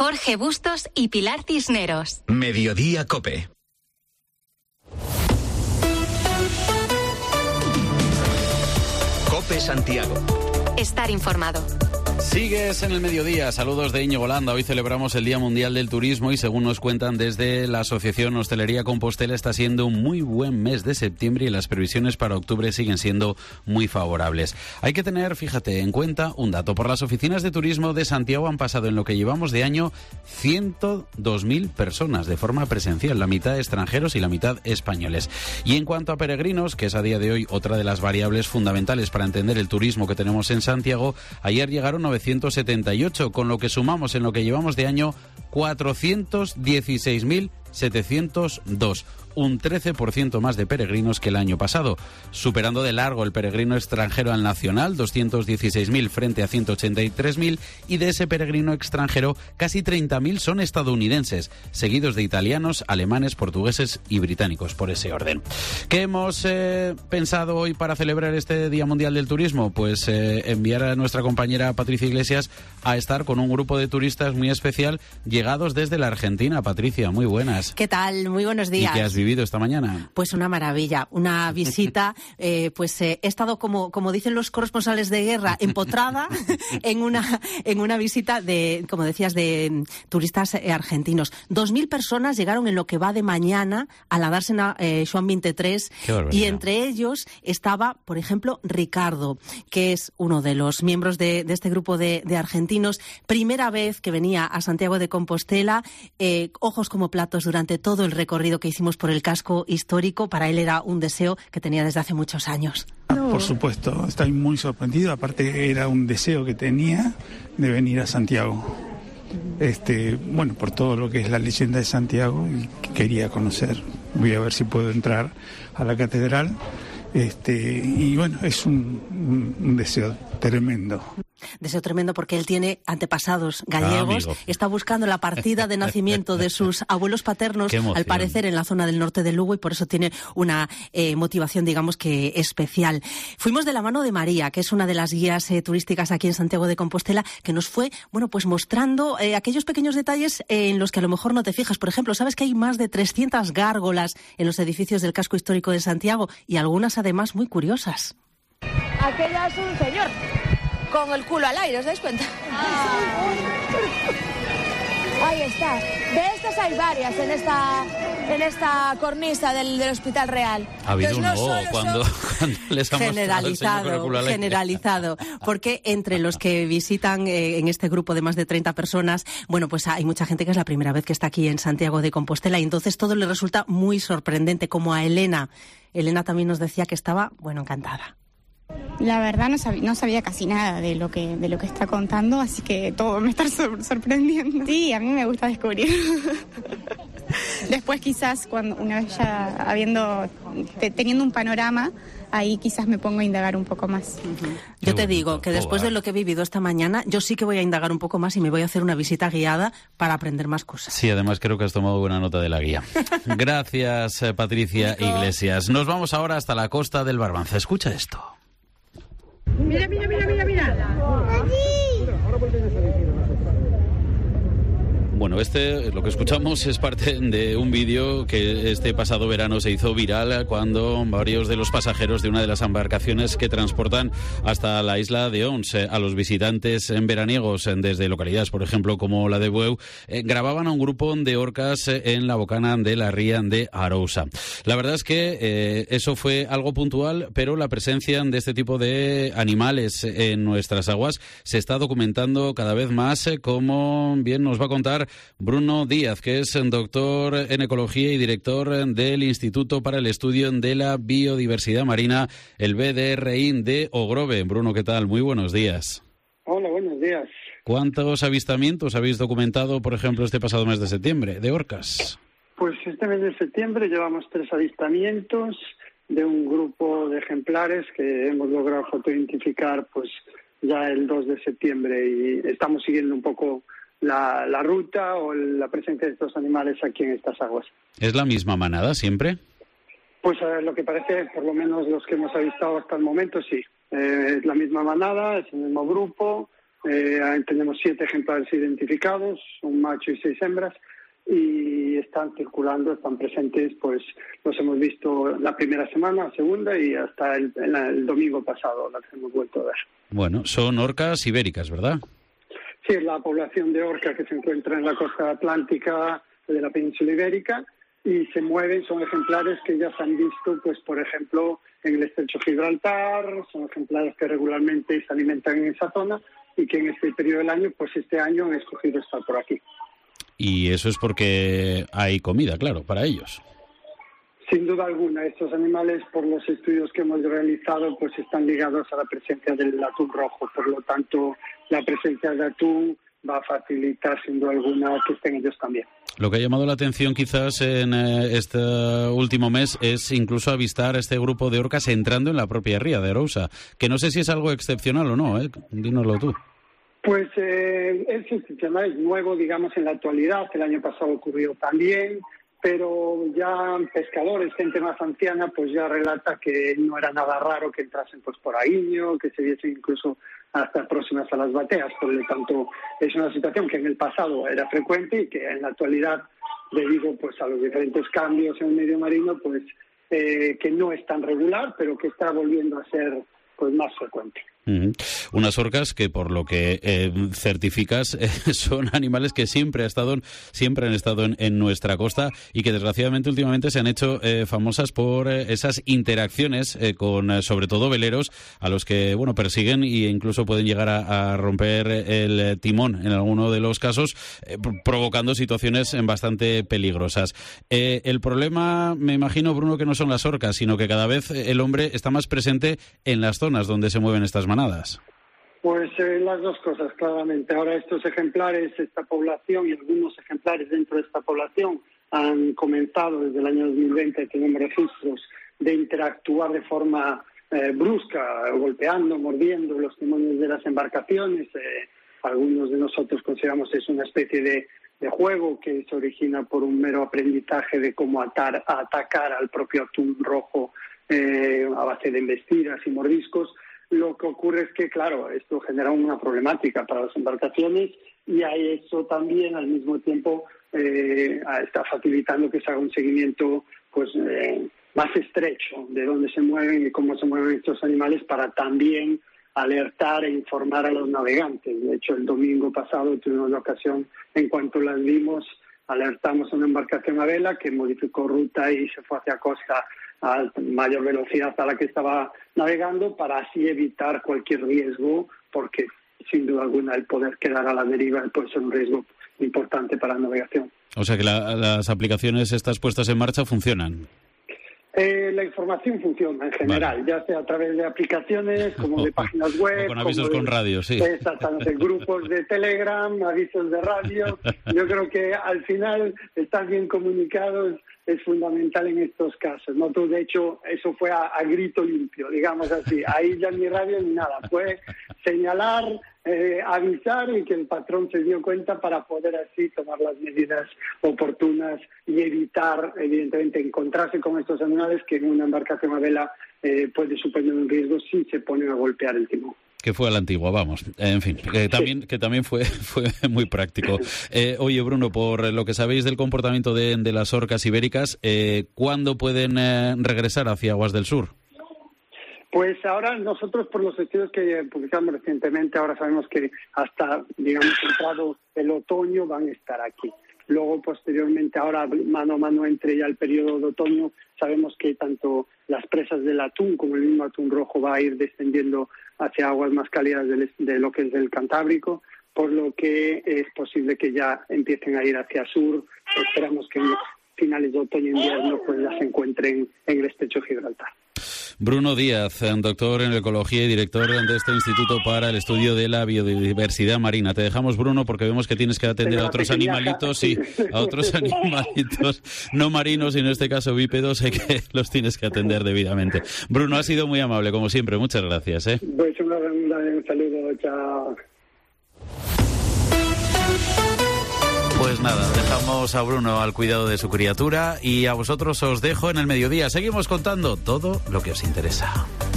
Jorge Bustos y Pilar Cisneros. Mediodía COPE. COPE Santiago. Estar informado. Sigues en el mediodía. Saludos de Íñigo Landa. Hoy celebramos el Día Mundial del Turismo y según nos cuentan desde la Asociación Hostelería Compostela está siendo un muy buen mes de septiembre y las previsiones para octubre siguen siendo muy favorables. Hay que tener, fíjate, en cuenta un dato. Por las oficinas de turismo de Santiago han pasado en lo que llevamos de año 102.000 personas de forma presencial, la mitad extranjeros y la mitad españoles. Y en cuanto a peregrinos, que es a día de hoy otra de las variables fundamentales para entender el turismo que tenemos en Santiago, ayer llegaron 978, con lo que sumamos en lo que llevamos de año 416.702, un 13% más de peregrinos que el año pasado, superando de largo el peregrino extranjero al nacional, 216.000 frente a 183.000, y de ese peregrino extranjero casi 30.000 son estadounidenses, seguidos de italianos, alemanes, portugueses y británicos, por ese orden. ¿Qué hemos pensado hoy para celebrar este Día Mundial del Turismo? Pues enviar a nuestra compañera Patricia Iglesias a estar con un grupo de turistas muy especial llegados desde la Argentina. Patricia, muy buenas. ¿Qué tal? Muy buenos días. ¿Y qué has vivido esta mañana? Pues una maravilla, una visita, he estado como dicen los corresponsales de guerra, empotrada en una visita de, como decías, de turistas argentinos. 2.000 personas llegaron en lo que va de mañana a la dársena Joan 23 y entre ellos estaba, por ejemplo, Ricardo, que es uno de los miembros de este grupo de argentinos, primera vez que venía a Santiago de Compostela, ojos como platos durante todo el recorrido que hicimos por el casco histórico. Para él era un deseo que tenía desde hace muchos años. Por supuesto, estoy muy sorprendido. Aparte era un deseo que tenía de venir a Santiago. Por todo lo que es la leyenda de Santiago y quería conocer. Voy a ver si puedo entrar a la catedral. Y bueno, es un deseo tremendo. Deseo tremendo porque él tiene antepasados gallegos, está buscando la partida de nacimiento de sus abuelos paternos, al parecer en la zona del norte de Lugo, y por eso tiene una motivación, digamos que especial. Fuimos de la mano de María, que es una de las guías turísticas aquí en Santiago de Compostela, que nos fue, pues mostrando aquellos pequeños detalles en los que a lo mejor no te fijas. Por ejemplo, ¿sabes que hay más de 300 gárgolas en los edificios del casco histórico de Santiago? Y algunas además muy curiosas. Aquella es un señor con el culo al aire, ¿os dais cuenta? Ahí está. De estas hay varias en esta cornisa del Hospital Real. Ha habido un cuando les ha generalizado, porque entre los que visitan en este grupo de más de 30 personas, pues hay mucha gente que es la primera vez que está aquí en Santiago de Compostela y entonces todo le resulta muy sorprendente, como a Elena. Elena también nos decía que estaba, encantada. La verdad no sabía casi nada de lo que está contando, así que todo me está sorprendiendo. Sí, a mí me gusta descubrir. Después quizás una vez ya teniendo un panorama, ahí quizás me pongo a indagar un poco más. Yo te digo que después de lo que he vivido esta mañana, yo sí que voy a indagar un poco más y me voy a hacer una visita guiada para aprender más cosas. Sí, además creo que has tomado buena nota de la guía. Gracias, Patricia Iglesias. Nos vamos ahora hasta la costa del Barbanza. Escucha esto. Mira. Bueno, lo que escuchamos es parte de un vídeo que este pasado verano se hizo viral cuando varios de los pasajeros de una de las embarcaciones que transportan hasta la isla de Ons a los visitantes veraniegos desde localidades, por ejemplo, como la de Bueu, grababan a un grupo de orcas en la bocana de la ría de Arousa. La verdad es que eso fue algo puntual, pero la presencia de este tipo de animales en nuestras aguas se está documentando cada vez más, como bien nos va a contar Bruno Díaz, que es doctor en ecología y director del Instituto para el Estudio de la Biodiversidad Marina, el BDRI de Ogrove. Bruno, ¿qué tal? Muy buenos días. Hola, buenos días. ¿Cuántos avistamientos habéis documentado, por ejemplo, este pasado mes de septiembre, de orcas? Pues este mes de septiembre llevamos 3 avistamientos de un grupo de ejemplares que hemos logrado fotoidentificar pues ya el 2 de septiembre y estamos siguiendo un poco la ruta o la presencia de estos animales aquí en estas aguas. ¿Es la misma manada siempre? Pues a ver, lo que parece, por lo menos los que hemos avistado hasta el momento, sí. Es la misma manada, es el mismo grupo, Tenemos 7 ejemplares identificados, un macho y 6 hembras, y están circulando, están presentes, pues los hemos visto la primera semana, segunda y hasta el domingo pasado las hemos vuelto a ver. Bueno, son orcas ibéricas, ¿verdad? Sí, la población de orca que se encuentra en la costa atlántica de la península ibérica, y se mueven, son ejemplares que ya se han visto, pues por ejemplo, en el estrecho Gibraltar, son ejemplares que regularmente se alimentan en esa zona y que en este periodo del año, pues este año han escogido estar por aquí. Y eso es porque hay comida, claro, para ellos. Sin duda alguna, estos animales, por los estudios que hemos realizado, pues están ligados a la presencia del atún rojo. Por lo tanto, la presencia de atún va a facilitar, sin duda alguna, que estén ellos también. Lo que ha llamado la atención quizás en este último mes es incluso avistar a este grupo de orcas entrando en la propia ría de Arousa, que no sé si es algo excepcional o no, ¿eh? Dínoslo tú. Pues es excepcional, es nuevo, digamos, en la actualidad. El año pasado ocurrió también, pero ya pescadores, gente más anciana, pues ya relata que no era nada raro que entrasen pues por Aíño, que se viesen incluso hasta próximas a las bateas. Por lo tanto, es una situación que en el pasado era frecuente y que en la actualidad, debido pues a los diferentes cambios en el medio marino, pues que no es tan regular, pero que está volviendo a ser pues más frecuente. Unas orcas que, por lo que certificas, son animales que siempre han estado en nuestra costa y que desgraciadamente últimamente se han hecho famosas por esas interacciones con sobre todo veleros a los que persiguen e incluso pueden llegar a romper el timón en alguno de los casos, provocando situaciones bastante peligrosas. El problema, me imagino, Bruno, que no son las orcas, sino que cada vez el hombre está más presente en las zonas donde se mueven estas manadas. Pues las dos cosas, claramente. Ahora estos ejemplares, esta población y algunos ejemplares dentro de esta población han comenzado desde el año 2020, tenemos registros de interactuar de forma brusca, golpeando, mordiendo los timones de las embarcaciones. Algunos de nosotros consideramos es una especie de juego que se origina por un mero aprendizaje de cómo atacar al propio atún rojo a base de embestidas y mordiscos. Lo que ocurre es que, claro, esto genera una problemática para las embarcaciones y a eso también, al mismo tiempo, está facilitando que se haga un seguimiento pues más estrecho de dónde se mueven y cómo se mueven estos animales para también alertar e informar a los navegantes. De hecho, el domingo pasado tuvimos la ocasión, en cuanto las vimos, alertamos a una embarcación a vela que modificó ruta y se fue hacia costa a mayor velocidad a la que estaba navegando para así evitar cualquier riesgo, porque sin duda alguna el poder quedar a la deriva puede ser un riesgo importante para la navegación. O sea que las aplicaciones estas puestas en marcha funcionan. La información funciona en general, vale, ya sea a través de aplicaciones, como de páginas web, o con avisos con radio, sí. Exactamente, grupos de Telegram, avisos de radio. Yo creo que al final estar bien comunicados es fundamental en estos casos. Nosotros, de hecho, eso fue a grito limpio, digamos así. Ahí ya ni radio ni nada. Fue señalar, avisar y que el patrón se dio cuenta para poder así tomar las medidas oportunas y evitar, evidentemente, encontrarse con estos animales que en una embarcación a vela puede suponer un riesgo si se ponen a golpear el timón. Que fue a la antigua, vamos. En fin, que también fue muy práctico. Oye, Bruno, por lo que sabéis del comportamiento de las orcas ibéricas, ¿cuándo pueden regresar hacia aguas del sur? Pues ahora nosotros, por los estudios que publicamos recientemente, ahora sabemos que hasta, digamos, entrado el otoño van a estar aquí. Luego, posteriormente, ahora mano a mano entre ya el periodo de otoño, sabemos que tanto las presas del atún como el mismo atún rojo va a ir descendiendo hacia aguas más cálidas de lo que es del Cantábrico, por lo que es posible que ya empiecen a ir hacia sur. Esperamos que en finales de otoño e invierno pues ya se encuentren en el estrecho Gibraltar. Bruno Díaz, doctor en ecología y director de este Instituto para el Estudio de la Biodiversidad Marina. Te dejamos, Bruno, porque vemos que tienes que atender a otros animalitos, sí, a otros animalitos no marinos y en este caso bípedos, que los tienes que atender debidamente. Bruno, ha sido muy amable, como siempre. Muchas gracias. Pues un saludo, chao. Pues nada, dejamos a Bruno al cuidado de su criatura y a vosotros os dejo en el mediodía. Seguimos contando todo lo que os interesa.